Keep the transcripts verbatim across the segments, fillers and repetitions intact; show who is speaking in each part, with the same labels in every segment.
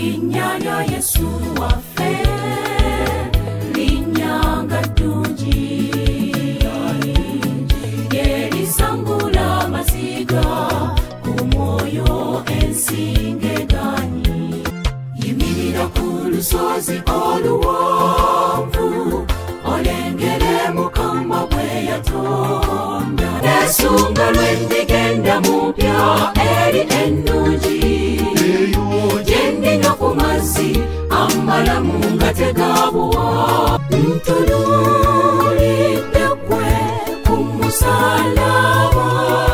Speaker 1: linnya lya Yesu waffe linnya ddungi yerisangula amaziga ku mwoyo ensinge ganyi yimirira ku lusozi oluwanvu olengere Mukama bwe yatonda nesunga lwendigenda mupya eri ennungi jendinya ku mazzi amalamu nga tegabuwa ntunuulidde ggwe ku musalaba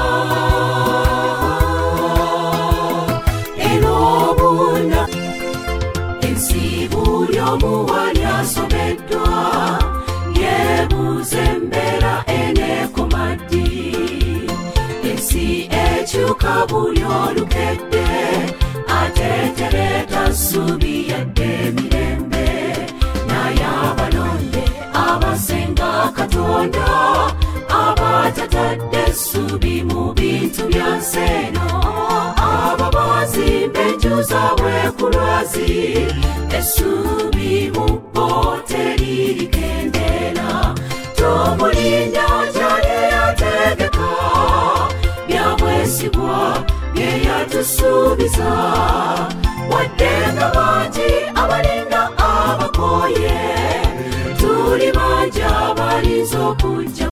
Speaker 1: era obuna ensi buli omu wali asobeddwa yeebuuza embeera eneekoma ddi ensi ekyuka buli olukedde ate tereeta ssuubi yadde emirembe naye abalonde abasenga Katonda abatatadde essuubi mu bintu bya nsi eno abo bazimba enju zaabwe ku lwazi essuubi mu bo teririkendera tumulinda gyali yategeka byabwesigwa bye yatusuubiza wadde nga bangi abalinga abakooye tuli bangi abalinza okujja